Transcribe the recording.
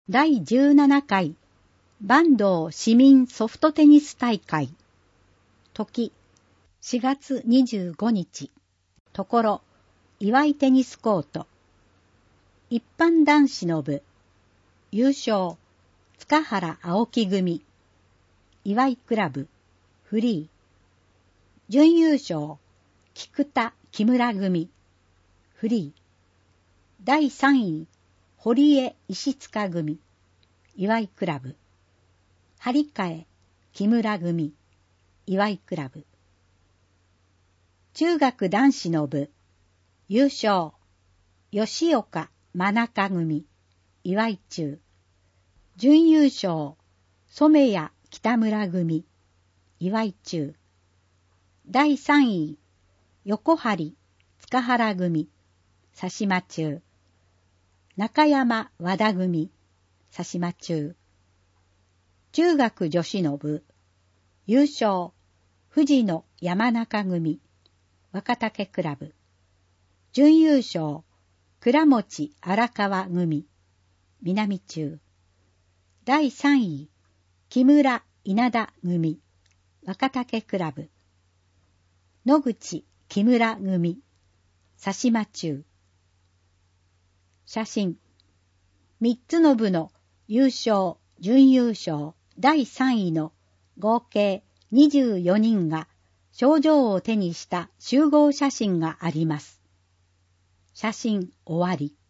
第17回坂東市民ソフトテニス大会。時4月25日。ところ岩井テニスコート。一般男子の部。優勝塚原青木組。岩井クラブフリー。準優勝菊田木村組フリー。第3位堀江石塚組岩井クラブ。張替木村組岩井クラブ。中学男子の部。優勝吉岡真中組岩井中。準優勝染谷北村組岩井中。第3位横張塚原組佐島中。中山和田組佐島中。中学女子の部。優勝藤野山中組若竹クラブ。準優勝倉持荒川組南中。第3位木村稲田組若竹クラブ。野口木村組佐島中。写真。3つの部の優勝準優勝第3位の合計24人が賞状を手にした集合写真があります。写真終わり。